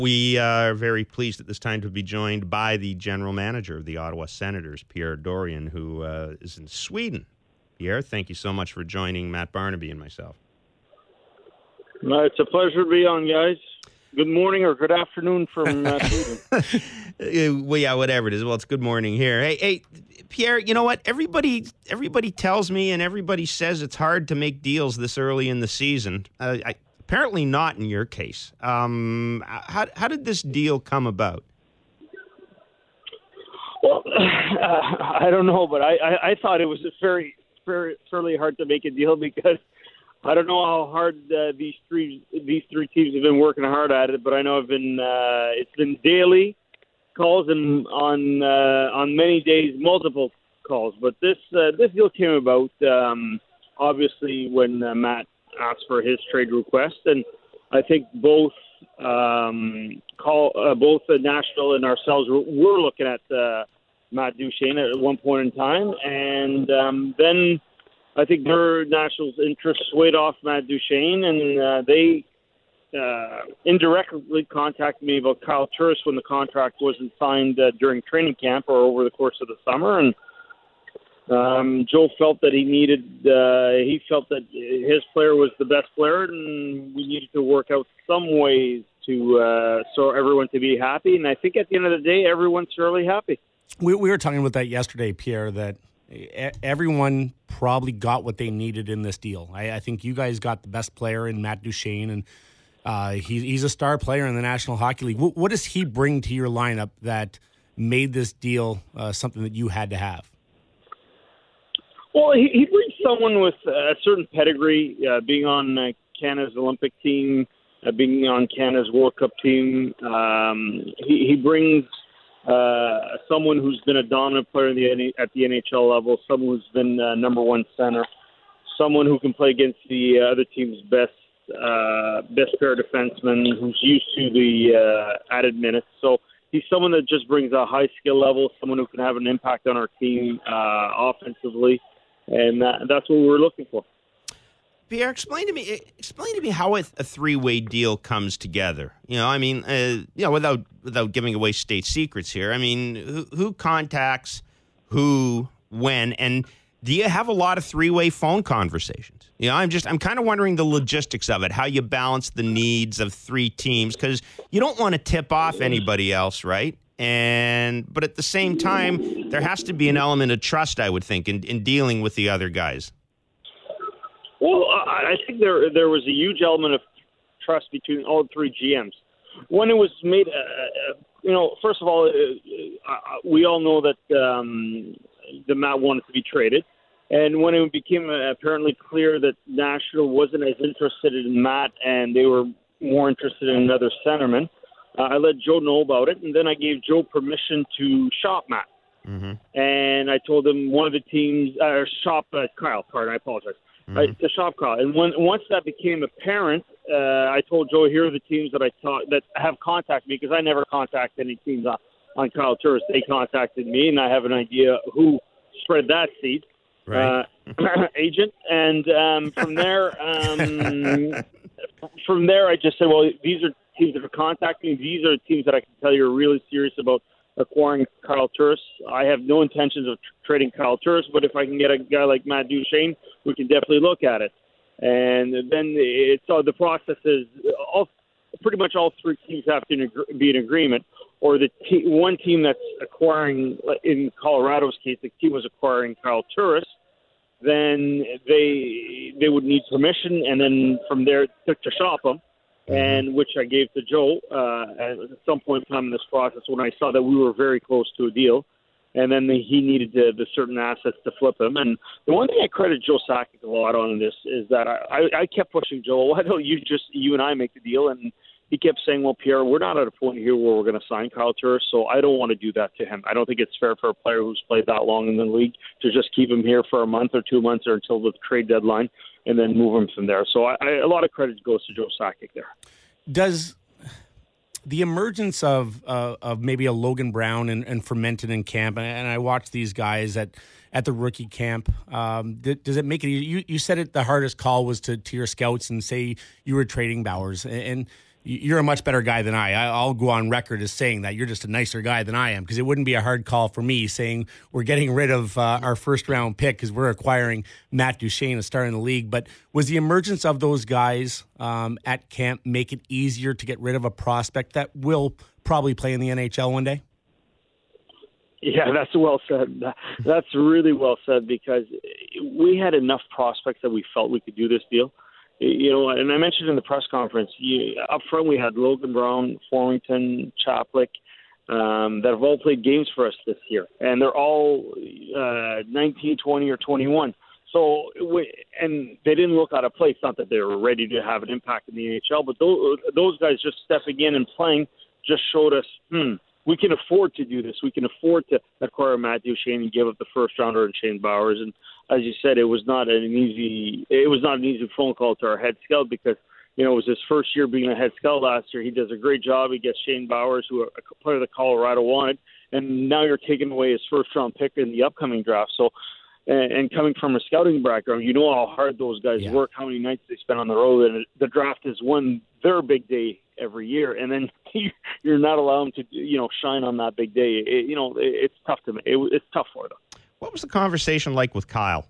We are very pleased at this time to be joined by the general manager of the Ottawa Senators, Pierre Dorion, who is in Sweden. Pierre, thank you so much for joining Matt Barnaby and myself. It's a pleasure to be on, guys. Good morning or good afternoon from Sweden. Well, yeah, whatever it is. Well, it's good morning here. Hey, Pierre, you know what? Everybody tells me and everybody says it's hard to make deals this early in the season. Apparently not in your case. How did this deal come about? Well, I don't know, but I thought it was fairly hard to make a deal because I don't know how hard these three teams have been working hard at it, but I know it's been daily calls and on many days multiple calls. But this deal came about obviously when Matt asked for his trade request, and I think both the Nashville and ourselves were looking at Matt Duchene at one point in time, and then I think Nashville's interest swayed off Matt Duchene, and they indirectly contacted me about Kyle Turris when the contract wasn't signed during training camp or over the course of the summer, and Joe felt that he felt that his player was the best player, and we needed to work out some ways to so everyone to be happy. And I think at the end of the day, everyone's fairly happy. We were talking about that yesterday, Pierre, that everyone probably got what they needed in this deal. I think you guys got the best player in Matt Duchene, and he's a star player in the National Hockey League. What does he bring to your lineup that made this deal something that you had to have? Well, he brings someone with a certain pedigree, being on Canada's Olympic team, being on Canada's World Cup team. He brings someone who's been a dominant player at the NHL level, someone who's been number one center, someone who can play against the other team's best pair defensemen, who's used to the added minutes. So he's someone that just brings a high skill level, someone who can have an impact on our team offensively. And that's what we were looking for. Pierre, explain to me how a three-way deal comes together. Without giving away state secrets here. I mean, who contacts who, when, and do you have a lot of three-way phone conversations? I'm kind of wondering the logistics of it, how you balance the needs of three teams, because you don't want to tip off anybody else, right? But at the same time, there has to be an element of trust, I would think, in dealing with the other guys. Well, I think there was a huge element of trust between all three GMs. When it was made, first of all, we all know that the Matt wanted to be traded. And when it became apparently clear that Nashville wasn't as interested in Matt and they were more interested in another centerman, I let Joe know about it, and then I gave Joe permission to shop Matt. Mm-hmm. And I told him one of the teams, shop Kyle, I apologize, to shop Kyle. And once that became apparent, I told Joe, here are the teams that have contacted me, because I never contact any teams on Kyle Turris. They contacted me, and I have an idea who spread that seed. Right. Agent. And from there, I just said, well, these are teams that are contacting me. These are teams that I can tell you are really serious about acquiring Kyle Turris. I have no intentions of trading Kyle Turris, but if I can get a guy like Matt Duchene, we can definitely look at it. And then the process is pretty much all three teams have to be in agreement, or one team that's acquiring, in Colorado's case, the team was acquiring Kyle Turris, then they would need permission, and then from there to shop him. And which I gave to Joe at some point in time in this process when I saw that we were very close to a deal. And then he needed the certain assets to flip him. And the one thing I credit Joe Sakic a lot on this is that I kept pushing Joe, why don't you and I make the deal? And he kept saying, well, Pierre, we're not at a point here where we're going to sign Kyle Turris, so I don't want to do that to him. I don't think it's fair for a player who's played that long in the league to just keep him here for a month or 2 months or until the trade deadline and then move him from there. So a lot of credit goes to Joe Sakic there. Does the emergence of maybe a Logan Brown and Fermented in camp, and I watched these guys at the rookie camp, does it make it? You said it. The hardest call was to your scouts and say you were trading Bowers, and you're a much better guy than I'll go on record as saying that you're just a nicer guy than I am, because it wouldn't be a hard call for me saying we're getting rid of our first round pick because we're acquiring Matt Duchene, a star in the league. But was the emergence of those guys at camp make it easier to get rid of a prospect that will probably play in the NHL one day? Yeah, that's well said. That's really well said, because we had enough prospects that we felt we could do this deal. And I mentioned in the press conference, up front we had Logan Brown, Forrington, Chaplik, that have all played games for us this year. And they're all 19, 20, or 21. So, and they didn't look out of place. Not that they were ready to have an impact in the NHL, but those guys just stepping in and playing just showed us, we can afford to do this. We can afford to acquire Matt Duchene and give up the first rounder and Shane Bowers. And as you said, it was not an easy phone call to our head scout, because it was his first year being a head scout last year. He does a great job. He gets Shane Bowers, who a player that Colorado wanted, and now you're taking away his first round pick in the upcoming draft. So, and coming from a scouting background, you know how hard those guys work, how many nights they spend on the road, and the draft is when their big day every year, and then you're not allowed them to shine on that big day. It's tough to me. It's tough for them. What was the conversation like with Kyle?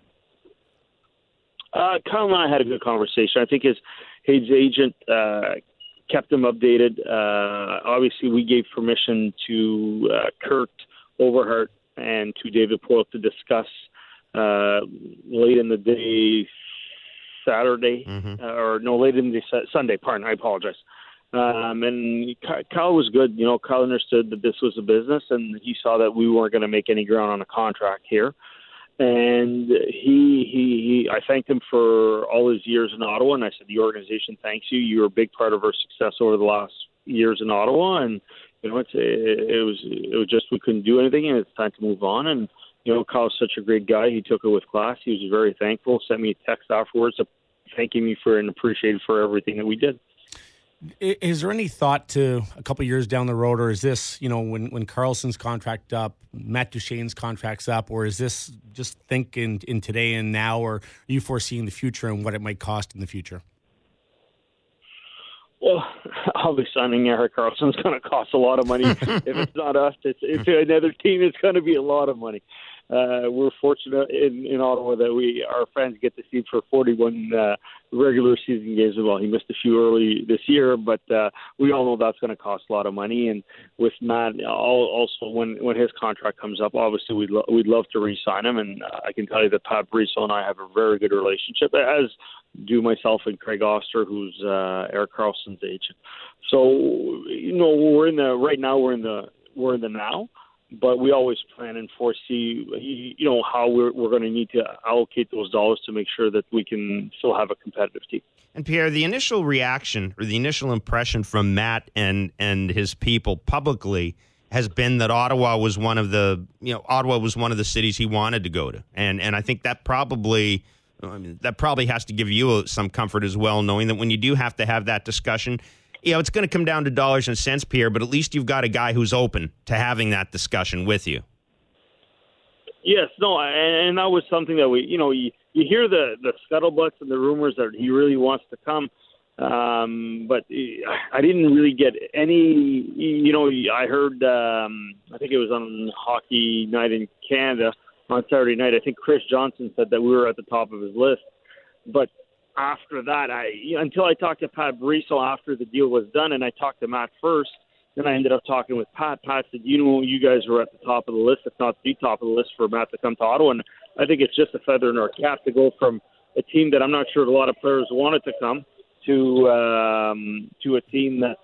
Kyle and I had a good conversation. I think his agent kept him updated. Obviously, we gave permission to Kurt Overhart and to David Poyle to discuss late in the day Saturday, late in the Sunday. Pardon, I apologize. And Kyle was good. Kyle understood that this was a business, and he saw that we weren't going to make any ground on a contract here. And I thanked him for all his years in Ottawa, and I said, the organization thanks you. You were a big part of our success over the last years in Ottawa, and it was just we couldn't do anything, and it's time to move on. And Kyle's such a great guy. He took it with class. He was very thankful. Sent me a text afterwards thanking me for and appreciated for everything that we did. Is there any thought to a couple of years down the road, or is this, when Karlsson's contract up, Matt Duchene's contract's up, or is this just think in today and now, or are you foreseeing the future and what it might cost in the future? Well, obviously signing Erik Karlsson is going to cost a lot of money. If it's not us, it's another team. It's going to be a lot of money. We're fortunate in Ottawa that our fans get to see him for 41 regular season games. Well, he missed a few early this year, but we all know that's going to cost a lot of money. And with Matt, also when his contract comes up, obviously we'd love to re-sign him. And I can tell you that Pat Brisson and I have a very good relationship, as do myself and Craig Oster, who's Erik Karlsson's agent. So we're in the now. But we always plan and foresee, how we're going to need to allocate those dollars to make sure that we can still have a competitive team. And Pierre, the initial reaction or the initial impression from Matt and his people publicly has been that Ottawa was one of the cities he wanted to go to, and I think that probably has to give you some comfort as well, knowing that when you do have to have that discussion. It's going to come down to dollars and cents, Pierre, but at least you've got a guy who's open to having that discussion with you. Yes, no, and that was something that you hear the scuttlebutts and the rumors that he really wants to come, but I didn't really get any, I heard, I think it was on Hockey Night in Canada on Saturday night, I think Chris Johnson said that we were at the top of his list, but after that, until I talked to Pat Brisson after the deal was done, and I talked to Matt first, then I ended up talking with Pat. Pat said, you guys were at the top of the list, if not the top of the list, for Matt to come to Ottawa. And I think it's just a feather in our cap to go from a team that I'm not sure a lot of players wanted to come to a team that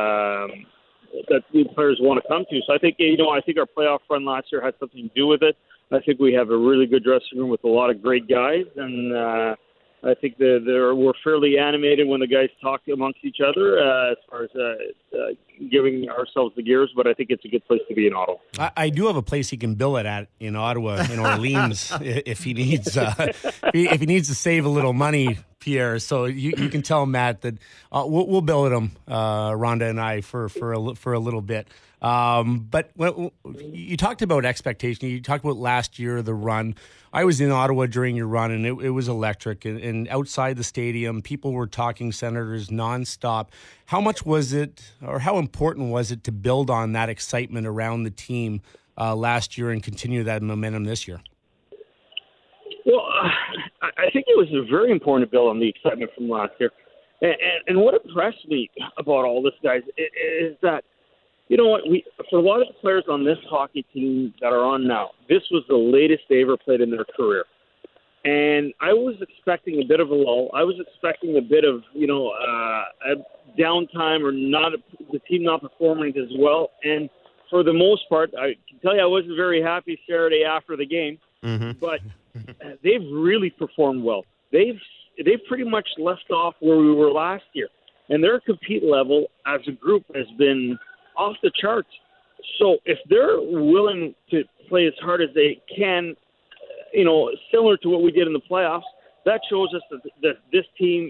the players want to come to. So I think I think our playoff run last year had something to do with it. I think we have a really good dressing room with a lot of great guys, and I think we're fairly animated when the guys talk amongst each other as far as giving ourselves the gears, but I think it's a good place to be in Ottawa. I do have a place he can bill it at in Ottawa, in Orleans, if he needs if he needs to save a little money Pierre. So you can tell Matt that we'll billet him, Rhonda and I, for a little bit. But when you talked about expectation, you talked about last year, the run. I was in Ottawa during your run, and it was electric. And outside the stadium, people were talking Senators nonstop. How much was it, or how important was it to build on that excitement around the team last year and continue that momentum this year? Well, I think it was very important to build on the excitement from last year. And what impressed me about all this, guys, is that, you know what, for a lot of the players on this hockey team that are on now, this was the latest they ever played in their career. And I was expecting a bit of a lull. I was expecting a bit of, a downtime or the team not performing as well. And for the most part, I can tell you I wasn't very happy Saturday after the game. Mm-hmm. But they've really performed well. They've pretty much left off where we were last year. And their compete level as a group has been off the charts. So if they're willing to play as hard as they can, similar to what we did in the playoffs, that shows us that this team,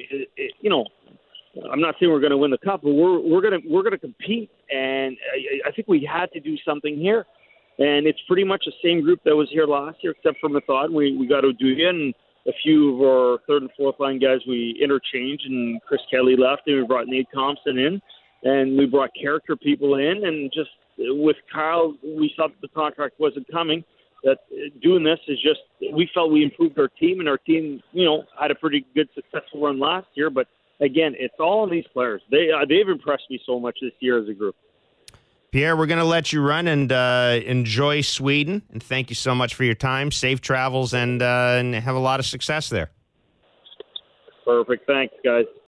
I'm not saying we're going to win the cup, but we're going to compete. And I think we had to do something here. And it's pretty much the same group that was here last year, except for Method. We got Oduya and a few of our third and fourth line guys we interchanged, and Chris Kelly left, and we brought Nate Thompson in. And we brought character people in, and just with Kyle, we thought the contract wasn't coming. That doing this is just, we felt we improved our team, and our team, had a pretty good successful run last year. But again, it's all on these players. They've impressed me so much this year as a group. Pierre, we're going to let you run and enjoy Sweden, and thank you so much for your time. Safe travels, and have a lot of success there. Perfect. Thanks, guys.